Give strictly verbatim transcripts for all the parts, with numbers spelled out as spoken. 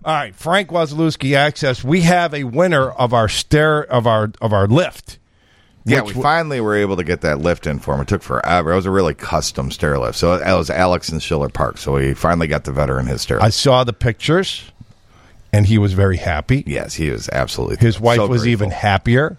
All right, Frank Wasilewski Access. We have a winner of our stair of our of our lift. Yeah, we finally were able to get that lift in for him. It took forever. It was a really custom stair lift. So it was Alex in Schiller Park. So we finally got the veteran his stair lift. I saw the pictures, and he was very happy. Yes, he was absolutely. His wife so was grateful. even happier,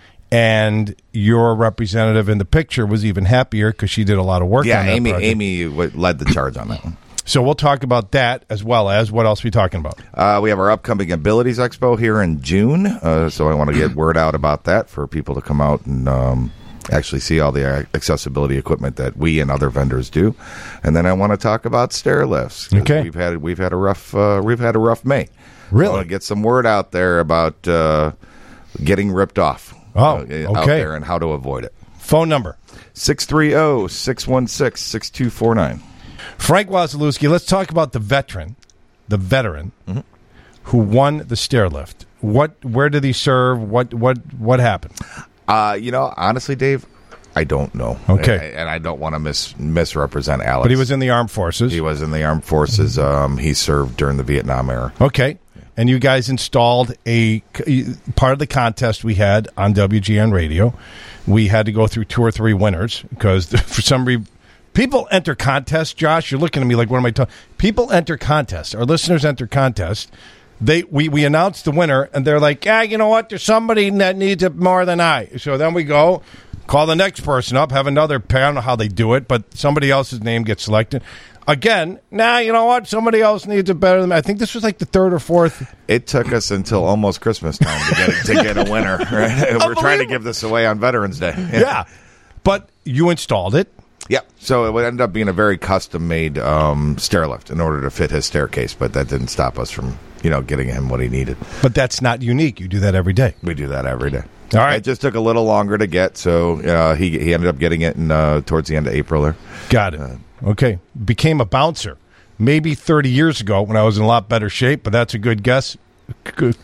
and your representative in the picture was even happier because she did a lot of work. Yeah, on that Amy. project. Amy w- led the charge on that one. So we'll talk about that as well as what else are we talking about? Uh, we have our upcoming Abilities Expo here in June, uh, so I want to get word out about that for people to come out and um, actually see all the accessibility equipment that we and other vendors do. And then I want to talk about stair lifts. Okay, we've had we've had a rough uh, we've had a rough May. Really, I want to get some word out there about uh, getting ripped off. Oh, uh, okay. out there and how to avoid it. Phone number six three zero, six one six, six two four nine. Frank Wasilewski, let's talk about the veteran, the veteran mm-hmm. who won the stair lift. What, where did he serve? What, what, what happened? Uh, you know, honestly, Dave, I don't know. Okay, and, and I don't want to mis- misrepresent Alex. But he was in the armed forces. He was in the armed forces. Um, he served during the Vietnam era. Okay, and you guys installed a part of the contest we had on W G N Radio. We had to go through two or three winners because for some reason. People enter contests, Josh. You're looking at me like, what am I talking? People enter contests. Our listeners enter contests. They we, we announce the winner, and they're like, yeah, you know what? There's somebody that needs it more than I. So then we go, call the next person up, have another pair. I don't know how they do it, but somebody else's name gets selected. Again, nah, you know what? Somebody else needs it better than me. I think this was like the third or fourth. It took us until almost Christmas time to get, to get a winner. Right? We're trying to give this away on Veterans Day. Yeah. yeah. But you installed it. Yeah, so it would end up being a very custom-made um, stair lift in order to fit his staircase, but that didn't stop us from, you know, getting him what he needed. But that's not unique. You do that every day. We do that every day. All right. It just took a little longer to get, so uh, he he ended up getting it in, uh, towards the end of April there. Got it. Uh, okay. Became a bouncer maybe thirty years ago when I was in a lot better shape, but that's a good guess. Good.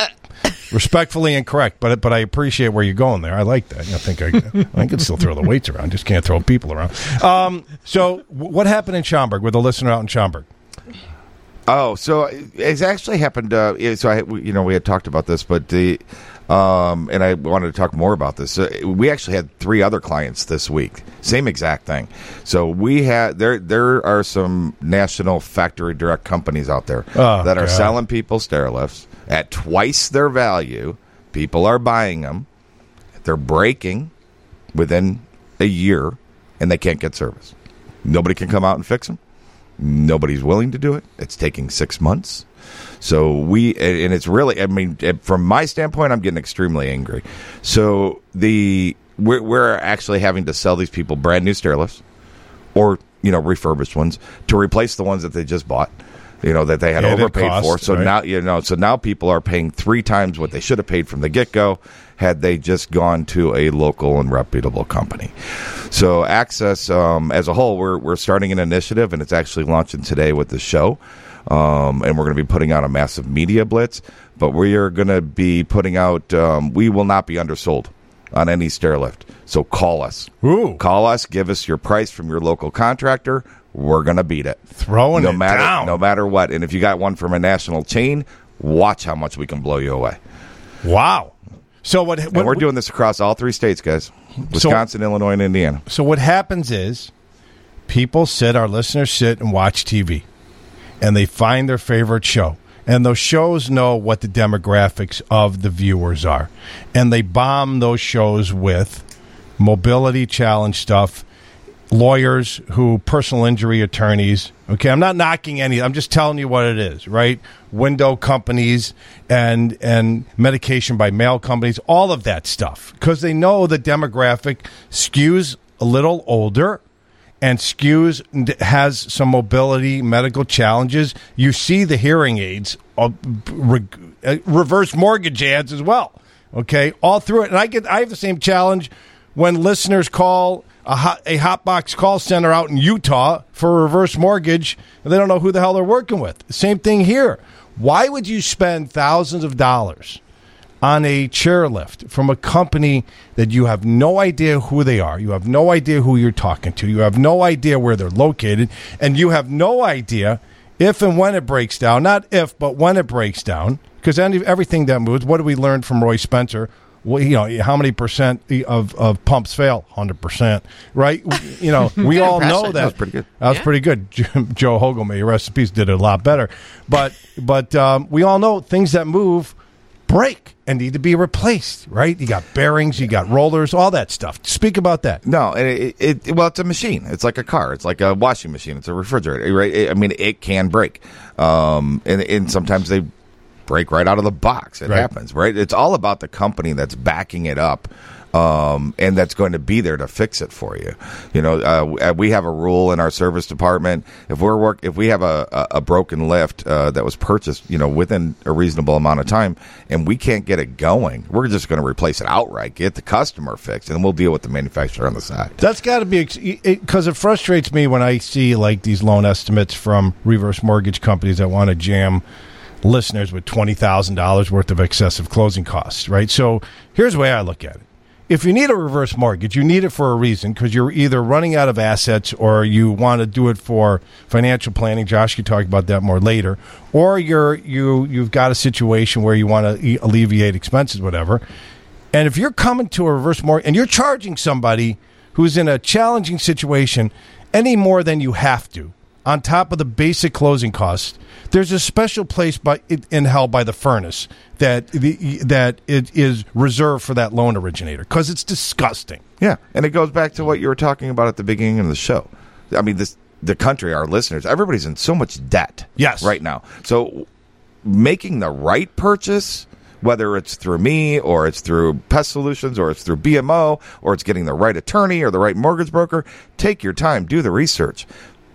Respectfully incorrect, but but I appreciate where you're going there. I like that. I think I, I can still throw the weights around, just can't throw people around. Um, so, w- what happened in Schaumburg with a listener out in Schaumburg? Oh, so it's actually happened. Uh, so I, you know, we had talked about this, but the um, and I wanted to talk more about this. Uh, we actually had three other clients this week, same exact thing. So we had there. There are some national factory direct companies out there oh, that are God. selling people stair lifts at twice their value. People are buying them. They're breaking within a year, and they can't get service. Nobody can come out and fix them. Nobody's willing to do it. It's taking six months. So we, and it's really, I mean, from my standpoint, I'm getting extremely angry. So the we're, we're actually having to sell these people brand new stair lifts or, you know, refurbished ones to replace the ones that they just bought. You know, that they had Added overpaid cost, for. So right? now, you know, so now people are paying three times what they should have paid from the get-go had they just gone to a local and reputable company. So Access, um, as a whole, we're we're starting an initiative, and it's actually launching today with the show. Um, and we're going to be putting out a massive media blitz. But we are going to be putting out, um, we will not be undersold on any stair lift. So call us. Ooh. Call us. Give us your price from your local contractor. We're going to beat it. Throwing no it matter, down. No matter what. And if you got one from a national chain, watch how much we can blow you away. Wow. So what, what and we're doing this across all three states, guys. Wisconsin, so, Illinois, and Indiana. So what happens is people sit, our listeners sit and watch T V, and they find their favorite show. And those shows know what the demographics of the viewers are. And they bomb those shows with mobility challenge stuff, lawyers who, personal injury attorneys. Okay, I'm not knocking any. I'm just telling you what it is, right? Window companies and and medication by mail companies, all of that stuff. Because they know the demographic skews a little older and skews has some mobility medical challenges. You see the hearing aids, uh, re- uh, reverse mortgage ads as well. Okay, all through it. And I get I have the same challenge when listeners call a, hot, a Hotbox call center out in Utah for a reverse mortgage, and they don't know who the hell they're working with. Same thing here. Why would you spend thousands of dollars on a chairlift from a company that you have no idea who they are, you have no idea who you're talking to, you have no idea where they're located, and you have no idea if and when it breaks down, not if, but when it breaks down, because everything that moves, what do we learn from Roy Spencer? Well, you know, how many percent of, of pumps fail? one hundred percent, right? You know, we all know that. That was pretty good. That was yeah. pretty good. Joe Hogan, may rest in peace, did it a lot better. But but um, we all know things that move break and need to be replaced, right? You got bearings, you got rollers, all that stuff. Speak about that. No, it, it, it well, it's a machine. It's like a car. It's like a washing machine. It's a refrigerator, right? It, I mean, it can break, um, and, and sometimes they break right out of the box. It right. happens, right? It's all about the company that's backing it up, um, and that's going to be there to fix it for you. You know, uh, we have a rule in our service department. If we're work, if we have a, a, a broken lift uh, that was purchased, you know, within a reasonable amount of time, and we can't get it going, we're just going to replace it outright, get the customer fixed, and we'll deal with the manufacturer on the side. That's got to be because it, it frustrates me when I see like these loan estimates from reverse mortgage companies that want to jam listeners with twenty thousand dollars worth of excessive closing costs, right? So here's the way I look at it. If you need a reverse mortgage, you need it for a reason because you're either running out of assets or you want to do it for financial planning. Josh could talk about that more later. Or you're, you, you've got a situation where you want to alleviate expenses, whatever. And if you're coming to a reverse mortgage and you're charging somebody who's in a challenging situation any more than you have to, on top of the basic closing costs, there's a special place by, in hell by the furnace that the, that it is reserved for that loan originator because it's disgusting. Yeah, and it goes back to what you were talking about at the beginning of the show. I mean, this the country, our listeners, everybody's in so much debt yes. right now. So making the right purchase, whether it's through me or it's through Pest Solutions or it's through B M O or it's getting the right attorney or the right mortgage broker, take your time, do the research.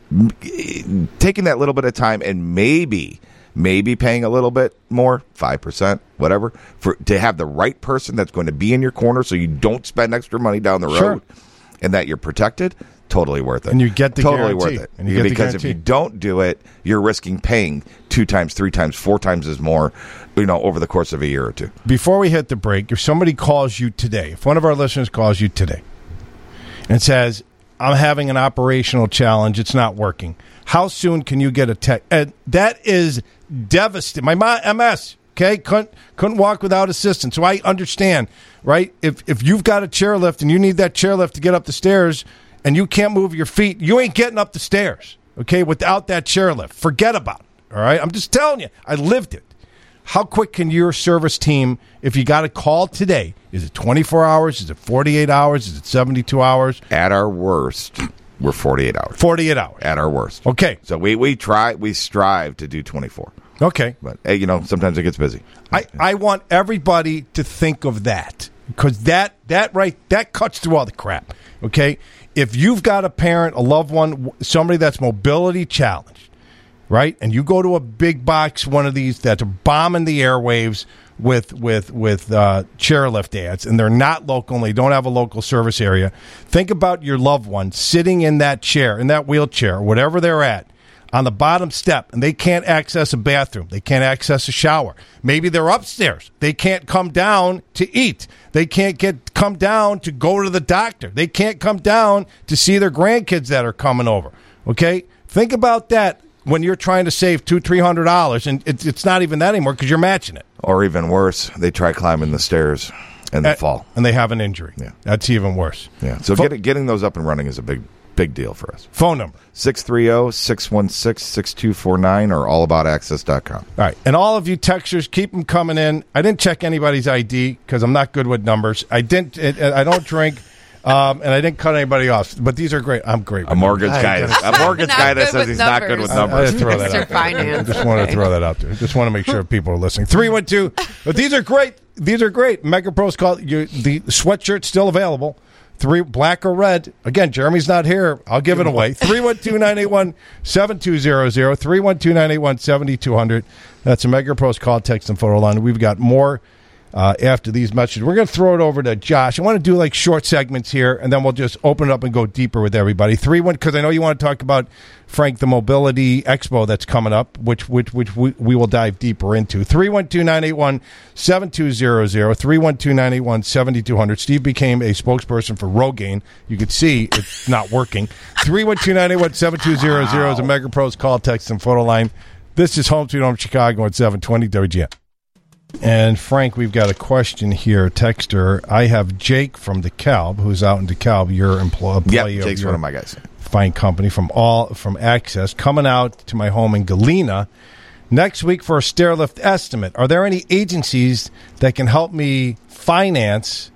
Taking that little bit of time and maybe maybe paying a little bit more, five percent, whatever, for to have the right person that's going to be in your corner so you don't spend extra money down the road sure. and that you're protected, totally worth it. And you get the totally guarantee. worth it. And you get because the if you don't do it, you're risking paying two times, three times, four times as more, you know, over the course of a year or two. Before we hit the break, if somebody calls you today, if one of our listeners calls you today and says, I'm having an operational challenge. It's not working. How soon can you get a tech? And that is devastating. My mom, M S, okay, couldn't couldn't walk without assistance. So I understand, right? If if you've got a chairlift and you need that chairlift to get up the stairs and you can't move your feet, you ain't getting up the stairs, okay, without that chairlift. Forget about it, all right? I'm just telling you. I lived it. How quick can your service team, if you got a call today, is it twenty-four hours? Is it forty-eight hours? Is it seventy-two hours? At our worst, we're forty-eight hours. forty-eight hours. At our worst. Okay. So we, we try, we strive to do twenty-four. Okay. But, hey, you know, sometimes it gets busy. I, I want everybody to think of that because that, that, right, that cuts through all the crap, okay? If you've got a parent, a loved one, somebody that's mobility challenged, right? And you go to a big box, one of these that's bombing the airwaves with with with uh, chairlift ads, and they're not local, and they don't have a local service area. Think about your loved one sitting in that chair, in that wheelchair, whatever they're at, on the bottom step, and they can't access a bathroom. They can't access a shower. Maybe they're upstairs. They can't come down to eat. They can't get come down to go to the doctor. They can't come down to see their grandkids that are coming over. Okay? Think about that. When you're trying to save two, three hundred dollars, and it's it's not even that anymore because you're matching it. Or even worse, they try climbing the stairs and they Uh, fall. And they have an injury. Yeah. That's even worse. Yeah. So Pho- getting getting those up and running is a big big deal for us. Phone number. six three zero, six one six, six two four nine or all about access dot com. All right. And all of you texters, keep them coming in. I didn't check anybody's I D because I'm not good with numbers. I didn't. It, I don't drink. Um, and I didn't cut anybody off, but these are great. I'm great. A mortgage numbers. guy, I- a mortgage Not guy that good says with he's not good with numbers. I, I numbers. had to throw that Mister out there. Finance. I just wanted to Okay. throw that out there. Just want to make sure people are listening. three one two. But these are great. These are great. Mega Pros call you. The sweatshirt's still available. Three black or red. Again, Jeremy's not here. I'll give it away. three one two, nine eight one, seven two zero zero. three one two, nine eight one, seven two zero zero. That's a Mega Pros call, text, and photo line. We've got more uh, after these messages. We're going to throw it over to Josh. I want to do like short segments here, and then we'll just open it up and go deeper with everybody. Three one, because I know you want to talk about, Frank, the Mobility Expo that's coming up, which which which we, we will dive deeper into. three one two, nine eight one, seven two zero zero, three one two, nine eight one, seven two zero zero. Steve became a spokesperson for Rogaine. You could see it's not working. three one two, nine eight one, seven two zero zero is a MegaPros call, text, and photo line. This is Home Sweet Home Chicago at seven twenty W G N. And, Frank, we've got a question here. Texter, I have Jake from DeKalb, who's out in DeKalb, your employee. Yep, Jake's one of my guys. Fine company from all from Access, coming out to my home in Galena next week for a stair lift estimate. Are there any agencies that can help me finance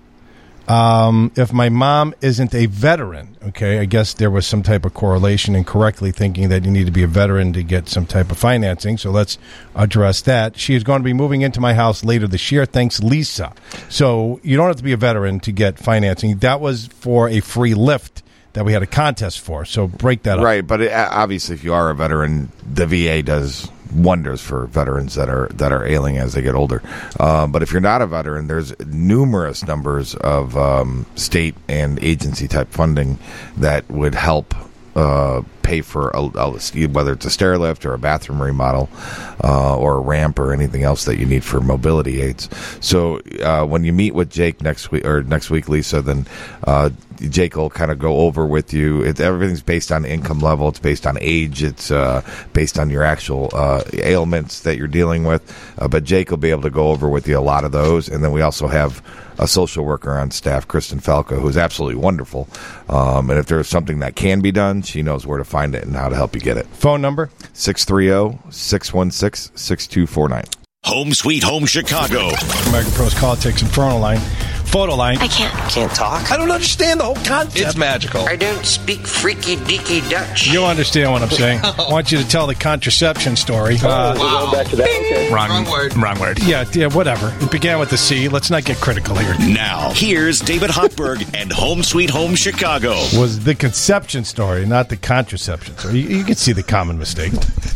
um, if my mom isn't a veteran? Okay, I guess there was some type of correlation in correctly thinking that you need to be a veteran to get some type of financing. So let's address that. She is going to be moving into my house later this year. Thanks, Lisa. So you don't have to be a veteran to get financing. That was for a free lift that we had a contest for. So break that up. Right, but it, obviously if you are a veteran, the V A does wonders for veterans that are that are ailing as they get older. Uh, but if you're not a veteran, there's numerous numbers of um, state and agency type funding that would help uh, pay for a, a, whether it's a stair lift or a bathroom remodel uh, or a ramp or anything else that you need for mobility aids. So uh, when you meet with Jake next week or next week, Lisa, then uh, Jake will kind of go over with you. It, everything's based on income level. It's based on age. It's uh, based on your actual uh, ailments that you're dealing with. Uh, but Jake will be able to go over with you a lot of those. And then we also have a social worker on staff, Kristen Falco, who's absolutely wonderful. Um, and if there's something that can be done, she knows where to find it and how to help you get it. Phone number? six three zero, six one six, six two four nine. Home Sweet Home Chicago. MegaPros call, text, and photo line. Photo line. I can't. Can't talk? I don't understand the whole concept. It's magical. I don't speak freaky deaky Dutch. You understand what I'm saying. I want you to tell the contraception story. Oh, Uh, we're going back to that. Okay. Wrong, Wrong word. Wrong word. yeah, yeah, whatever. It began with the C. Let's not get critical here. Now, here's David Hochberg and Home Sweet Home Chicago. Was the conception story, not the contraception story. You, you can see the common mistake.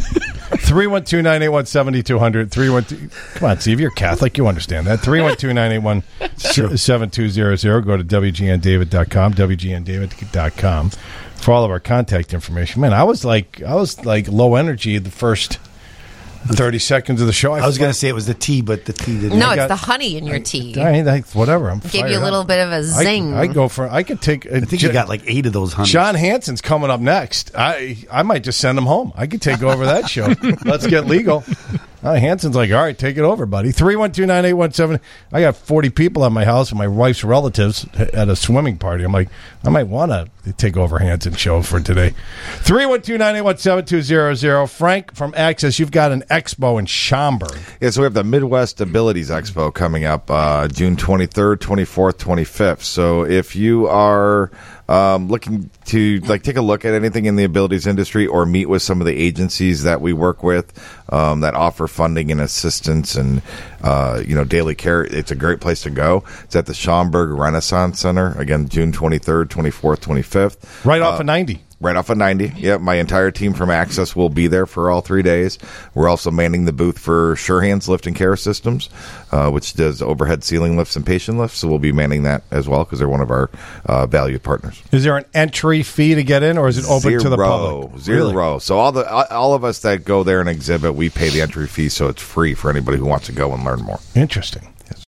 three one two, nine eight one, seven two zero zero. three one two Come on, Steve. You're Catholic. You understand that. three one two, nine eight one, seven two zero zero. Go to W G N David dot com, W G N David dot com for all of our contact information. Man, I was like, I was like low energy the first thirty seconds of the show. I was going to say it was the tea, but the tea didn't. No, I it's got- the honey in your tea. I, I, whatever. I'm Gave you a fired little up. bit of a I, zing. I go for. I could take. I think you got like eight of those honeys. John Hansen's coming up next. I I might just send him home. I could take over that show. Let's get legal. Uh, Hansen's like, all right, take it over, buddy. three one two, nine eight one, seven I got forty people at my house and my wife's relatives at a swimming party. I'm like, I might want to take over Hansen's show for today. three one two, nine eight one, seven two zero zero. Frank from Access, you've got an expo in Schaumburg. Yeah, so we have the Midwest Abilities Expo coming up uh, June twenty-third, twenty-fourth, twenty-fifth. So if you are um, looking to like take a look at anything in the abilities industry or meet with some of the agencies that we work with um, that offer funding and assistance and uh, you know daily care, it's a great place to go. It's at the Schaumburg Renaissance Center, again, June twenty-third, twenty-fourth, twenty-fifth. Right off Uh, of ninety. Right off of ninety. Yep, my entire team from Access will be there for all three days. We're also manning the booth for Sure Hands Lift and Care Systems, uh, which does overhead ceiling lifts and patient lifts. So we'll be manning that as well because they're one of our uh, valued partners. Is there an entry fee to get in, or is it open Zero. to the public? Zero. Really? So all the all of us that go there and exhibit, we pay the entry fee, so it's free for anybody who wants to go and learn more. Interesting.